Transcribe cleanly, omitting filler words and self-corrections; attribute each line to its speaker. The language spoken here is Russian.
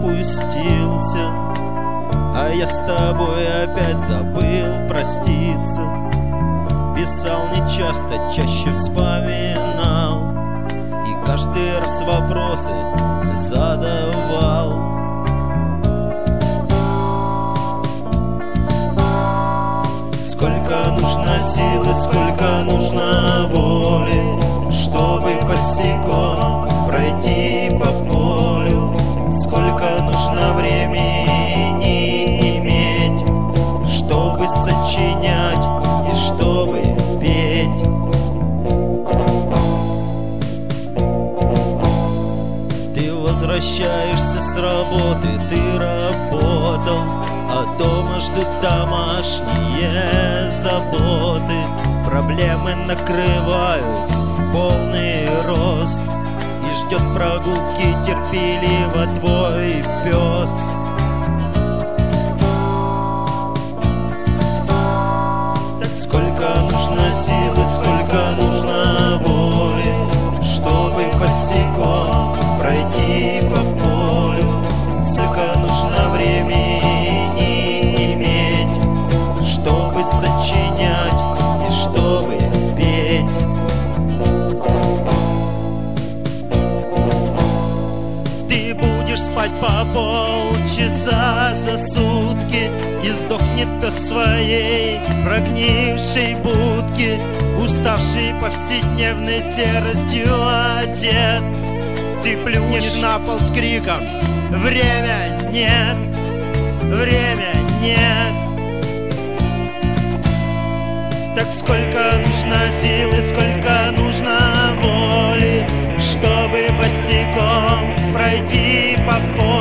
Speaker 1: опустился, а я с тобой опять забыл проститься. Писал нечасто, чаще вспоминал, и каждый раз вопросы задавал. Сколько нужно силы, сколько нужно воли, чтобы босиком пройти по полю. Сколько нужно времени иметь, чтобы сочинять и чтобы петь. Ты возвращаешься с работы, ты работал, а дома ждут домашние заботы. Проблемы накрывают в полный рост, и ждет прогулки терпеливо твой пес. Так сколько нужно силы, сколько нужно воли, чтобы босиком пройти по полю. Сколько нужно времени иметь, чтобы сочинять и чтобы петь. Ты будешь спать по полчаса за сутки, и сдохнет пес в своей прогнившей будке. Уставший повседневной серостью одет, ты плюнешь на пол с криком: время нет, время нет. Так сколько нужно силы, сколько нужно воли, чтобы босиком пройти по полю.